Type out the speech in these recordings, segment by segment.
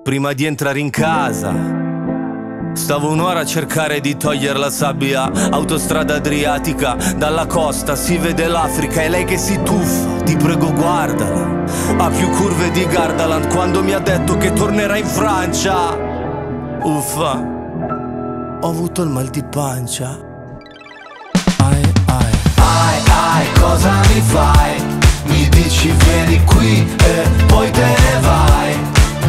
prima di entrare in casa. Stavo un'ora a cercare di togliere la sabbia. Autostrada adriatica, dalla costa si vede l'Africa. E lei che si tuffa, ti prego guardala. Ha più curve di Gardaland quando mi ha detto che tornerà in Francia. Uffa, ho avuto il mal di pancia. Ai ai ai ai, cosa mi fai? Mi dici vieni qui e poi te ne vai.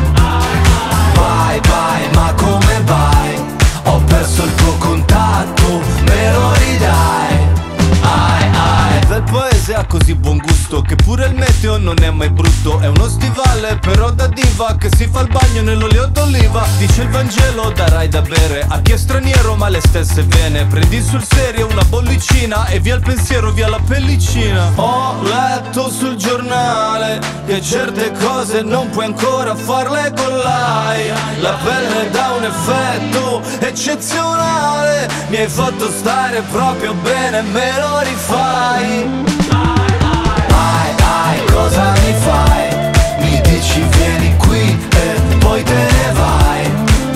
Vai vai, ma come vai? Ho perso il tuo contatto, me lo ridai. Ai ai. Bel paese ha così buon gusto che pure il meteo non è mai brutto. È uno stivale però da diva che si fa il bagno nell'olio d'oliva. Dice il Vangelo darai da bere a chi è straniero ma le stesse vene. Prendi sul serio una bollicina e via il pensiero, via la pellicina. Ho letto sul giornale che certe cose non puoi ancora farle con l'AI. La pelle dà un effetto eccezionale. Mi hai fatto stare proprio bene, me lo rifai. Ai ai, cosa mi fai? Mi dici vieni qui e poi te ne vai.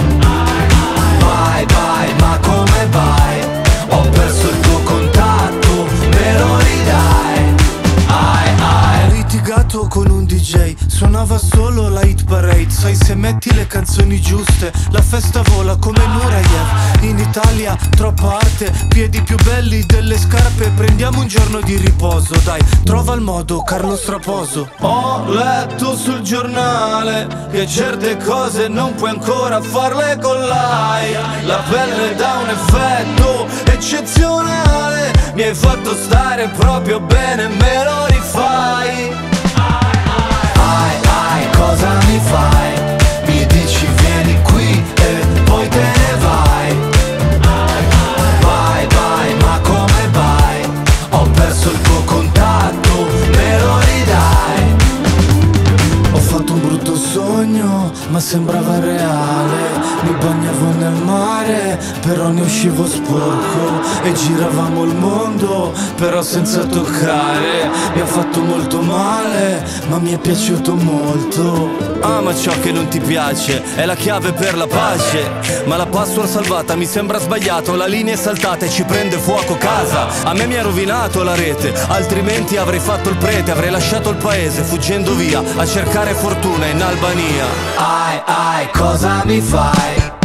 Vai vai, ma come vai? Ho perso il tuo contatto, me lo ridai. Ai ai. Ho litigato con un DJ, suonava solo la hit parade. Sai, se metti le canzoni giuste la festa vola come Nureyev. In Italia troppa arte, piedi più belli delle scarpe. Prendiamo un giorno di riposo, dai, trova il modo, Carlo Straposo. Ho letto sul giornale che certe cose non puoi ancora farle con l'AI. La pelle dà un effetto eccezionale. Mi hai fatto stare proprio bene, me lo rifai. Ai ai, cosa mi fai? Mi dici vieni qui e poi te ne vai. Vai vai, ma come vai? Ho perso il tuo contatto, me lo ridai. Ho fatto un brutto sogno, ma sembrava reale. Mi bagnavo nel mare, però ne uscivo sporco. E giravamo il mondo, però senza toccare. Mi ha fatto molto male, ma mi è piaciuto molto. Ama ciò che non ti piace, è la chiave per la pace. Ma la password salvata mi sembra sbagliato. La linea è saltata e ci prende fuoco casa. A me mi ha rovinato la rete, altrimenti avrei fatto il prete. Avrei lasciato il paese fuggendo via a cercare fortuna in Albania. Ai ai, cosa mi fai?